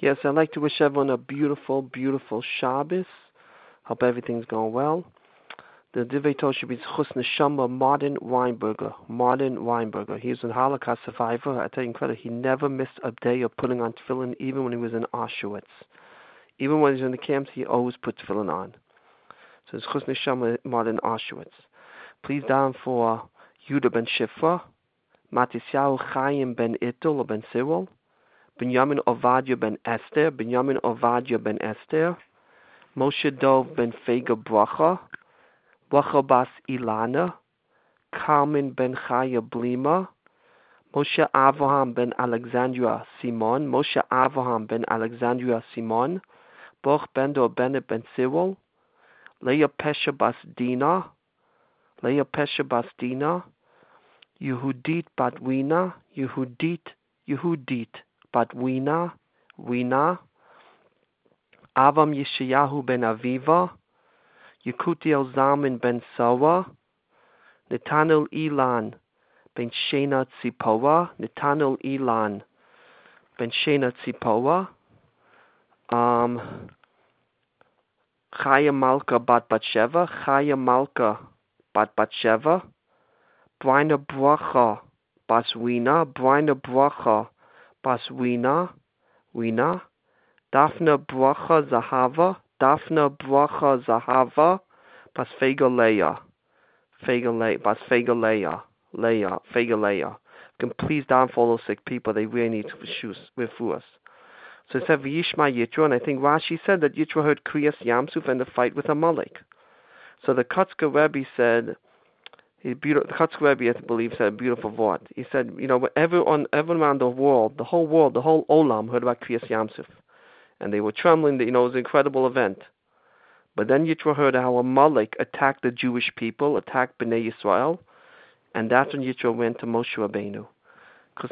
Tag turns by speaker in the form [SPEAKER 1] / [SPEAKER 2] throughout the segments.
[SPEAKER 1] Yes, I'd like to wish everyone a beautiful, beautiful Shabbos. Hope everything's going well. The Divrei Torah should be Chus Neshama Martin Weinberger. Martin Weinberger. He was a Holocaust survivor. I tell you, incredible. He never missed a day of putting on tefillin, even when he was in Auschwitz. Even when he was in the camps, he always put tefillin on. So it's Chus Neshama Martin Auschwitz. Please down for Yudah ben Shifra, Matisyahu Chaim ben Itul or ben Cyril, Binyamin Ovadia ben Esther, Binyamin Ovadia ben Esther, Moshe Dov ben Fega Bracha, Bracha bas Ilana, Carmen ben Chaya Blima, Moshe Avraham ben Alexandria Simon, Moshe Avraham ben Alexandria Simon, Baruch ben Dor Bennett ben Cyril, Leah Pesha bas Dina, Leah Pesha bas Dina, Yehudit bat Wina, Yehudit bat Wina, Avam Yeshayahu ben Aviva, Yekutiel Zalman ben Sawa, Netanel Ilan ben Shena Tzipoa, Netanel Ilan ben Shena Tzipoa, Chaya Malka bat Batsheva, Chaya Malka bat Batsheva, Brina Bracha bas Wina, Brina Bracha bas Wina, Daphne Bracha Zahava, Daphne Bracha Zahava, bas Fega bas Fega Leah. Can please down for all those sick people. They really need shoes with us. So it said V'yishma Yitro, and I think Rashi said that Yitro heard Kriyas Yamsuf and the fight with Amalek. So the Kotzker Rebbe said, the Kotzker Rebbe, I believe, said a beautiful word. He said, everyone around the world, the whole Olam heard about Kriyas Yamsuf. And they were trembling that, it was an incredible event. But then Yitro heard how Amalek attacked the Jewish people, attacked Bnei Yisrael, and that's when Yitro went to Moshe Rabbeinu. Because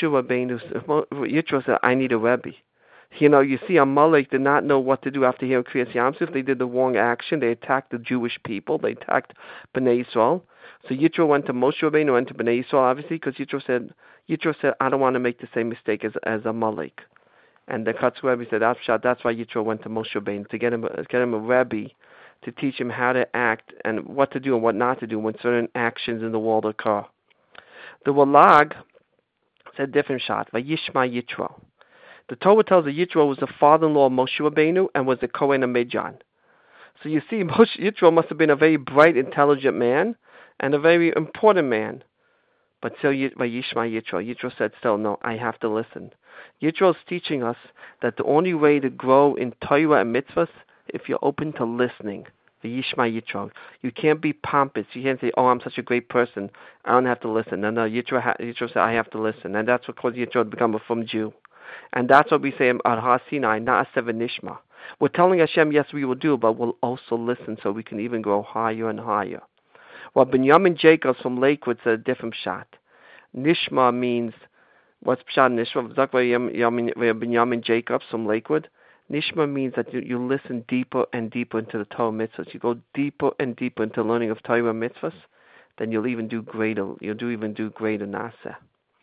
[SPEAKER 1] Yitro said, I need a Rebbe. You see, Amalek did not know what to do after hearing Kriyas Yamsuf. They did the wrong action. They attacked the Jewish people. They attacked Bnei Yisrael. So Yitro went to Moshe Rabbeinu, went to Bnei Yisrael, obviously, because Yitro said, I don't want to make the same mistake as Amalek. And the Kotzker Rebbe said, that's why Yitro went to Moshe Rabbeinu, to get him a Rebbe, to teach him how to act and what to do and what not to do when certain actions in the world occur. The Walag said different shot, Vayishma Yitro. The Torah tells that Yitro was the father-in-law of Moshe Rabbeinu and was the Kohen of Midian. So you see, Yitro must have been a very bright, intelligent man and a very important man. But still, Vayishma Yitro said, still, no, I have to listen. Yitro is teaching us that the only way to grow in Torah and mitzvahs if you're open to listening. Vayishma Yitro. You can't be pompous. You can't say, oh, I'm such a great person, I don't have to listen. No, Yitro said, I have to listen. And that's what caused Yitro to become a from Jew. And that's what we say at Har Sinai, Na'aseh v'nishma. We're telling Hashem, yes, we will do, but we'll also listen so we can even grow higher and higher. Well, Binyamin Jacobs from Lakewood said a different shot. Nishma means, what's Pshat Nishma? Binyamin Jacobs from Lakewood. Nishma means that you listen deeper and deeper into the Torah mitzvahs. You go deeper and deeper into learning of Torah mitzvahs, then you'll even do greater. Nasa.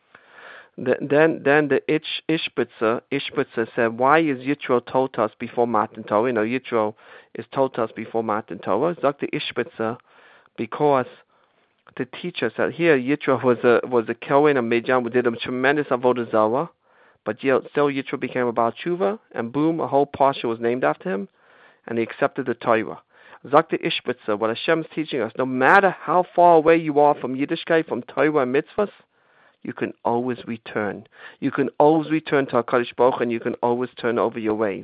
[SPEAKER 1] Then the Ishbitzer said, why is Yitro told us before Matan Torah? Yitro is told us before Matan Torah. Dr. Ishbitzer, because to teach us that here Yitro was a Kohen of Midian, who did a tremendous avodah zarah, but still Yitro became a Baal Tshuva, and boom, a whole parsha was named after him, and he accepted the Torah. Dr. Ishbitzer, what Hashem is teaching us, no matter how far away you are from Yiddishkeit, from Torah and mitzvahs, you can always return. You can always return to HaKadosh Baruch Hu, and you can always turn over your ways.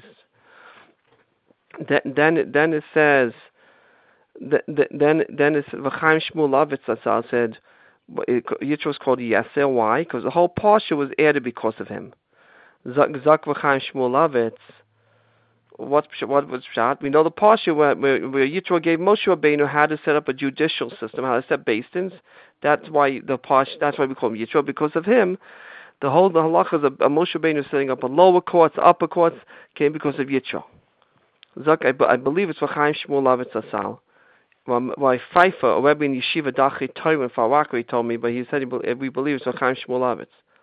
[SPEAKER 1] Then it says, then it's V'chaim Shmulovitz said, Yitro was called Yeser. Why? Because the whole parsha was added because of him. Zak V'chaim Shmulovitz. What was Pshat? We know the parsha where Yitro gave Moshe Rabbeinu how to set up a judicial system, how to set basins. That's why we call him Yitro, because of him. The halachas of Moshe Rabbeinu setting up a lower courts, upper courts, came because of Yitro. Zak, I believe it's V'chaim Shmulovitz Asal. My Pfeiffer, a Rebbe in Yeshiva Dachri Torah in Far Rockaway, told me, but he said we believe it's V'chaim Shmulovitz.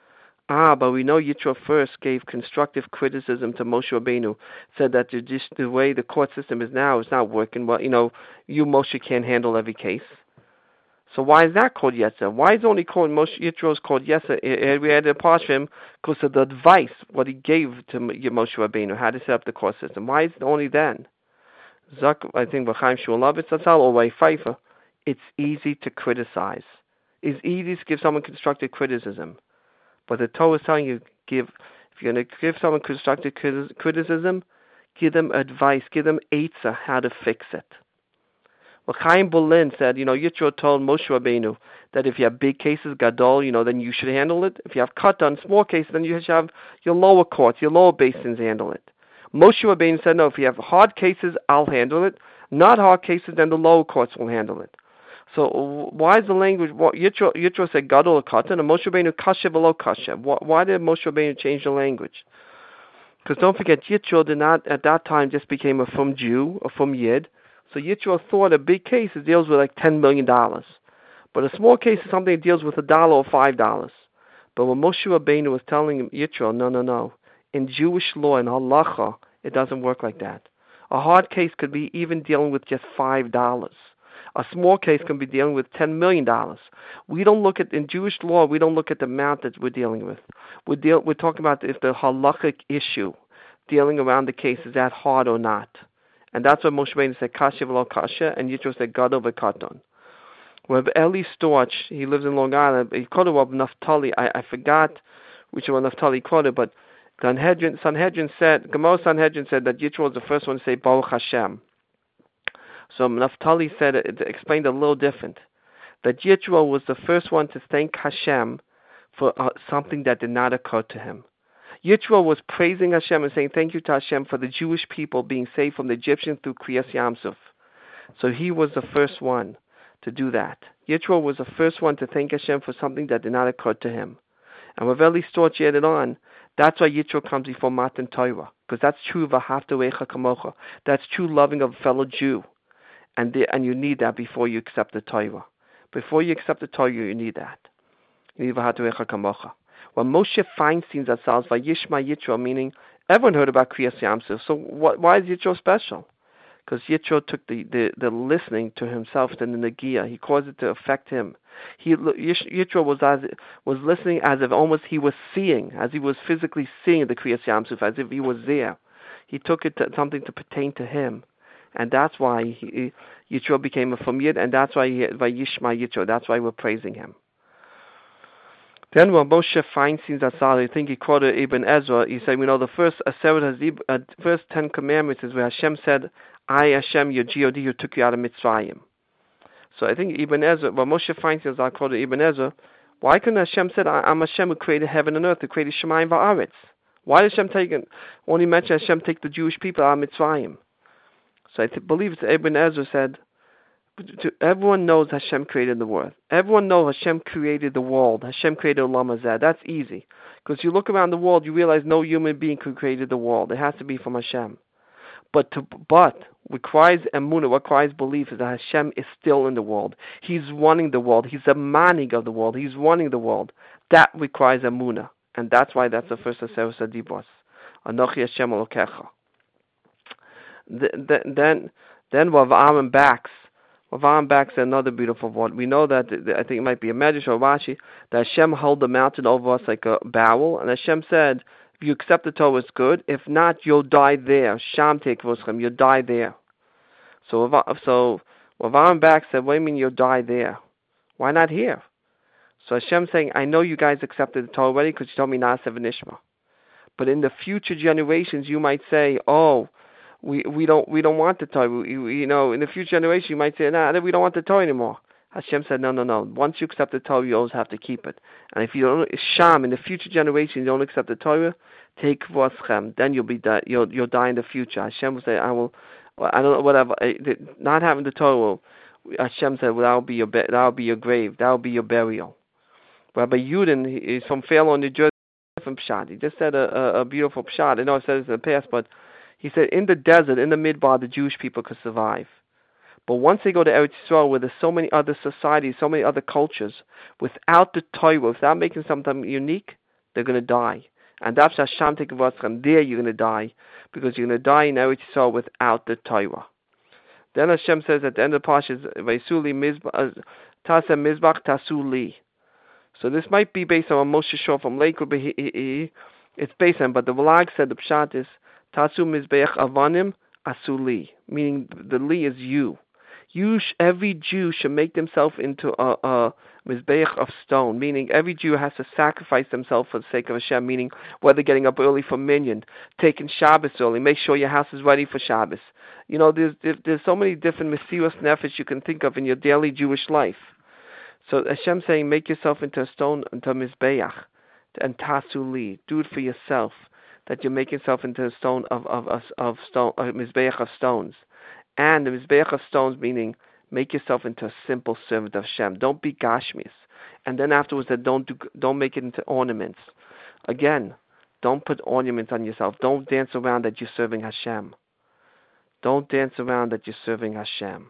[SPEAKER 1] But we know Yitro first gave constructive criticism to Moshe Rabbeinu, said that just the way the court system is now is not working well. You Moshe can't handle every case. So why is that called Yetzer? Why is it only called Moshe Yitro called Yetzer? We had a part of him because of the advice what he gave to Moshe Rabbeinu, how to set up the court system. Why is it only then? Zak, I think B'chaim Shulavitz Zatzal or by Pfeiffer, it's easy to criticize. It's easy to give someone constructive criticism. But the Torah is telling you, if you're going to give someone constructive criticism, give them advice, give them eitzah how to fix it. Well, Chaim Bolin said, Yitro told Moshe Rabbeinu that if you have big cases, gadol, then you should handle it. If you have katan, small cases, then you should have your lower courts, your lower basins handle it. Moshe Rabbeinu said, no, if you have hard cases, I'll handle it. Not hard cases, then the lower courts will handle it. So why is the language? Yitro said gadol or katan, and Moshe Rabbeinu kasha below kasha. Why did Moshe Rabbeinu change the language? Because don't forget, Yitro did not at that time just became a Fum Jew, a Fum Yid. So Yitro thought a big case deals with like $10 million, but a small case is something that deals with $1 or $5. But when Moshe Rabbeinu was telling Yitro, no, in Jewish law and halacha, it doesn't work like that. A hard case could be even dealing with just $5. A small case can be dealing with $10 million. In Jewish law, we don't look at the amount that we're dealing with. We're talking about if the halachic issue dealing around the case is that hard or not. And that's what Moshe Rabbeinu said, kasha v'lo kasha, and Yitro said, gadol v'katon. Rabbi Eli Storch, he lives in Long Island, he quoted Rabbi Naftali, I forgot which one Naftali quoted, but Gemara Sanhedrin said that Yitro was the first one to say, Baruch Hashem. So Naftali said, it explained a little different, that Yitro was the first one to thank Hashem for something that did not occur to him. Yitro was praising Hashem and saying thank you to Hashem for the Jewish people being saved from the Egyptians through Kriyas Yamsuf. So he was the first one to do that. Yitro was the first one to thank Hashem for something that did not occur to him. And Rav Eli Storch added on, that's why Yitro comes before Matan Torah, because that's true v'ahavta recha kamocha. That's true loving of a fellow Jew. And you need that before you accept the Torah. Before you accept the Torah, you need that. You need v'ahavta recha kamocha. When Moshe Feinstein Zatzal Vayishma Yitro, meaning everyone heard about Kriyas Yamsuf. So why is Yitro special? Because Yitro took the listening to himself to the Nagia. He caused it to affect him. Yitro was listening as if almost he was seeing, as he was physically seeing the Kriyas Yamsuf, as if he was there. He took it to something to pertain to him. And that's why Yitro became a Fum Yid, and that's why Vayishma Yitro. That's why we're praising him. Then when Moshe Feinstein Zatzal, I think he quoted Ibn Ezra, he said, the first 10 commandments is where Hashem said, I, Hashem, your G.O.D., who took you out of Mitzrayim. So I think Ibn Ezra, when Moshe Feinstein Zatzal quoted Ibn Ezra, why couldn't Hashem said, I'm Hashem who created heaven and earth, who created Shemayim va'aretz? Why did Hashem only mention Hashem take the Jewish people out of Mitzrayim? So I believe it's Ibn Ezra said, everyone knows Hashem created the world. Everyone knows Hashem created the world. Hashem created Olam Hazeh. That's easy. Because you look around the world, you realize no human being could create the world. It has to be from Hashem. But what requires emunah, what requires belief is that Hashem is still in the world. He's running the world. He's the manig of the world. He's running the world. That requires emunah. And that's why that's the first Aseret Adibos. Anochi Hashem Elokecha. Then Rav Backs. Rav Backs said another beautiful word. We know that, I think it might be a Medrash or Rashi, that Hashem held the mountain over us like a barrel, and Hashem said, if you accept the Torah, it's good. If not, you'll die there. Sham tekvoschem, you'll die there. So Rav Backs said, what do you mean you'll die there? Why not here? So Hashem saying, I know you guys accepted the Torah already because you told me Na'aseh v'nishma. But in the future generations, you might say, we don't want the Torah. In the future generation, you might say, we don't want the Torah anymore. Hashem said, no. Once you accept the Torah, you always have to keep it. And if you don't, Sham, in the future generation, you don't accept the Torah, take voschem. Then you'll die in the future. Hashem will say, I don't know, whatever. Not having the Torah, Hashem said, that will be your grave. That will be your burial. Rabbi Yudin, he's from Fairlawn, New Jersey, from Pshat. He just said a beautiful Pshat. I know I said this in the past, but he said, in the desert, in the Midbar, the Jewish people could survive. But once they go to Eretz Yisrael, where there's so many other societies, so many other cultures, without the Torah, without making something unique, they're going to die. And that's Hashem taking what's from there, you're going to die, because you're going to die in Eretz Yisrael without the Torah. Then Hashem says at the end of the Parsha, Vaisuli Tasa Mizbach Tasuli. So this might be based on Moshe Shor from Lakewood, but it's based on, but the Valag said the Pshat is Tasu Mizbeach Avanim Asuli, meaning the Li is you. Every Jew should make themselves into a Mizbeach of stone, meaning every Jew has to sacrifice themselves for the sake of Hashem, meaning whether getting up early for minyan, taking Shabbos early, make sure your house is ready for Shabbos. There's so many different Mesiras Nefesh you can think of in your daily Jewish life. So Hashem saying, make yourself into a stone, into a Mizbeach, and Tasuli, do it for yourself, that you're making yourself into a stone of stone, a Mizbeach of stones. And the Mizbeach of stones, meaning make yourself into a simple servant of Hashem. Don't be Gashmis. And then afterwards, don't make it into ornaments. Again, don't put ornaments on yourself. Don't dance around that you're serving Hashem. Don't dance around that you're serving Hashem.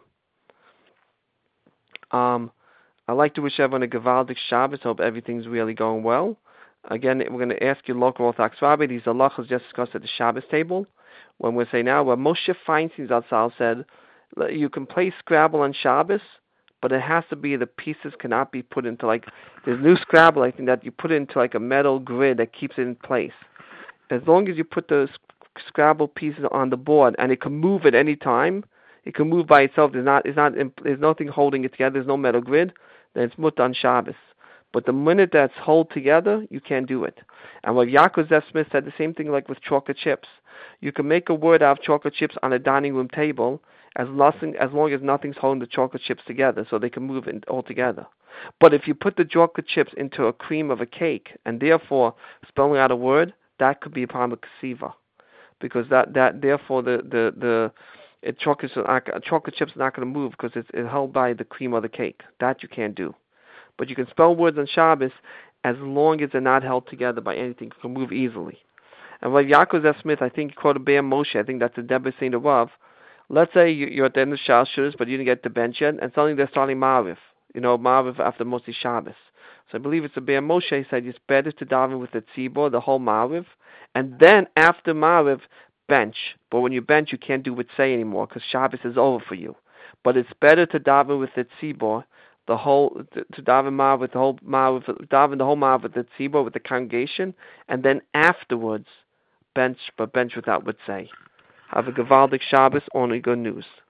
[SPEAKER 1] I'd like to wish everyone a Gevaldik Shabbos. Hope everything's really going well. Again, we're going to ask you, local Orthodox Rabbi, these halachas just discussed at the Shabbos table. When we say now, where Moshe Feinstein Zatzal said, you can play Scrabble on Shabbos, but it has to be, the pieces cannot be put into there's new Scrabble, I think, that you put it into a metal grid that keeps it in place. As long as you put the Scrabble pieces on the board, and it can move at any time, it can move by itself, there's nothing holding it together, there's no metal grid, then it's mut on Shabbos. But the minute that's held together, you can't do it. And what Yaakov Zev Smith said, the same thing like with chocolate chips. You can make a word out of chocolate chips on a dining room table as long as nothing's holding the chocolate chips together, so they can move it all together. But if you put the chocolate chips into a cream of a cake, and therefore spelling out a word, that could be a problem with Kesiva. Because therefore chocolate chips are not going to move because it's held by the cream of the cake. That you can't do. But you can spell words on Shabbos as long as they're not held together by anything. It can move easily. And like Yaakov Zev Smith, I think he quoted Be'er Moshe, I think that's the Deborah Saint Rav. Let's say you're at the end of Shal Shudas, but you didn't get to bench yet, and suddenly they're starting Ma'ariv. Ma'ariv after mostly Shabbos. So I believe it's a Be'er Moshe, he said it's better to daven with the tzibor, the whole Ma'ariv, and then after Ma'ariv, bench. But when you bench, you can't do what say anymore, because Shabbos is over for you. But it's better to daven with the tzibor, to daven Ma'ariv with the whole Ma'ariv, daven the whole Ma'ariv with the tzibor, with the congregation, and then afterwards, bench without what say. Have a Gevaldik Shabbos, only good news.